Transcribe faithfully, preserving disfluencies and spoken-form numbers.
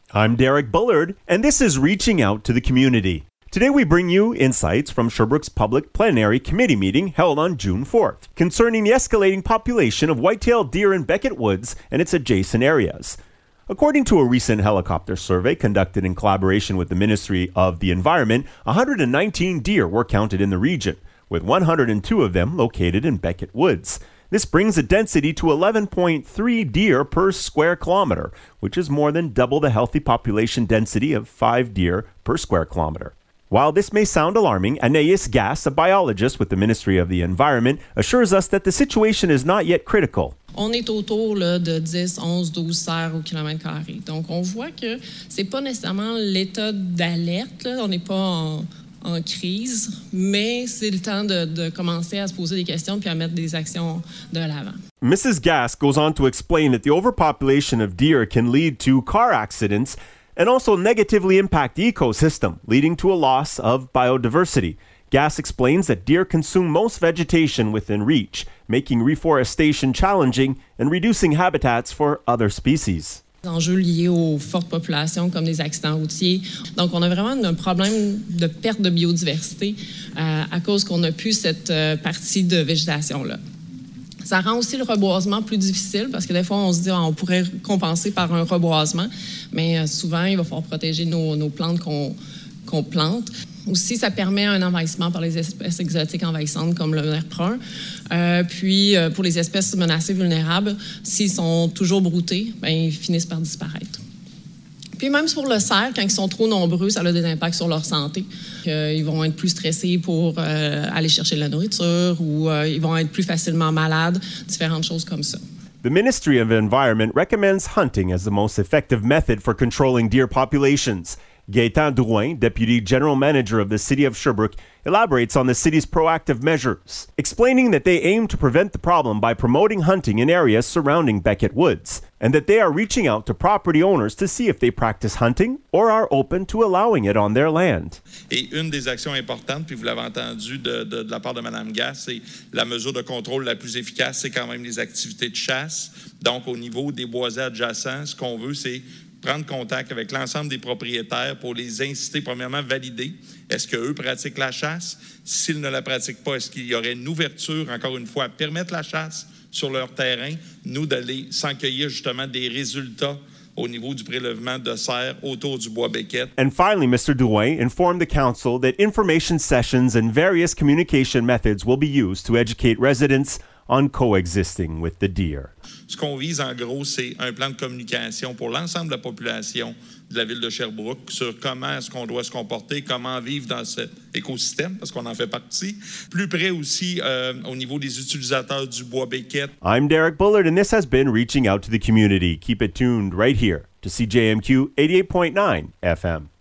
I'm Derek Bullard, and this is Reaching Out to the Community. Today we bring you insights from Sherbrooke's public plenary committee meeting held on June fourth, concerning the escalating population of white-tailed deer in Beckett Woods and its adjacent areas. According to a recent helicopter survey conducted in collaboration with the Ministry of the Environment, one hundred nineteen deer were counted in the region, with one hundred two of them located in Beckett Woods. This brings the density to eleven point three deer per square kilometer, which is more than double the healthy population density of five deer per square kilometer. While this may sound alarming, Anaïs Gass, a biologist with the Ministry of the Environment, assures us that the situation is not yet critical. On est autour là, de dix, onze, douze cerfs au kilomètre carré. Donc, on voit que c'est pas nécessairement l'état d'alerte. Là. On n'est pas en, en crise, mais c'est le temps de, de commencer à se poser des questions puis à mettre des actions de l'avant. Missus Gass goes on to explain that the overpopulation of deer can lead to car accidents and also negatively impact the ecosystem, leading to a loss of biodiversity. Gass explains that deer consume most vegetation within reach, making reforestation challenging and reducing habitats for other species. Des enjeux liés aux fortes populations comme des accidents routiers. Donc, on a vraiment un problème de perte de biodiversité euh, à cause qu'on n'a plus cette euh, partie de végétation-là. Ça rend aussi le reboisement plus difficile parce que des fois, on se dit on pourrait compenser par un reboisement, mais euh, souvent, il va falloir protéger nos, nos plantes qu'on, qu'on plante. Aussi, ça permet un envahissement par les espèces exotiques envahissantes comme le nerf brun. Euh, puis, euh, pour les espèces menacées vulnérables, s'ils sont toujours broutés, ben, ils finissent par disparaître. Puis même pour le cerf, quand ils sont trop nombreux, ça a des impacts sur leur santé. Euh, ils vont être plus stressés pour euh, aller chercher de la nourriture ou euh, ils vont être plus facilement malades, différentes choses comme ça. The Ministry of Environment recommends hunting as the most effective method for controlling deer populations. Gaétan Drouin, Deputy General Manager of the City of Sherbrooke, elaborates on the city's proactive measures, explaining that they aim to prevent the problem by promoting hunting in areas surrounding Beckett Woods, and that they are reaching out to property owners to see if they practice hunting or are open to allowing it on their land. Et une des actions importantes, puis vous l'avez entendu de, de, de la part de Mme Gass, c'est la mesure de contrôle la plus efficace, c'est quand même les activités de chasse. Donc, au niveau des boisés adjacents, ce qu'on veut, c'est prendre contact avec l'ensemble des propriétaires pour les inciter, premièrement, valider. Est-ce qu'eux pratiquent la chasse? S'ils ne la pratiquent pas, est-ce qu'il y aurait une ouverture, encore une fois, à permettre la chasse sur leur terrain? Nous, d'aller s'encueillir justement des résultats au niveau du prélèvement de cerfs autour du bois Beckett. And finally, Mister Drouin informed the council that information sessions and various communication methods will be used to educate residents on coexisting with the deer. Ce qu'on vise, en gros, c'est un plan de communication pour l'ensemble de la population de la ville de Sherbrooke sur comment est-ce qu'on doit se comporter, comment vivre dans cet écosystème, parce qu'on en fait partie. Plus près aussi euh, au niveau des utilisateurs du bois Beckett. I'm Derek Bullard, and this has been Reaching Out to the Community. Keep it tuned right here to C J M Q eighty-eight point nine F M.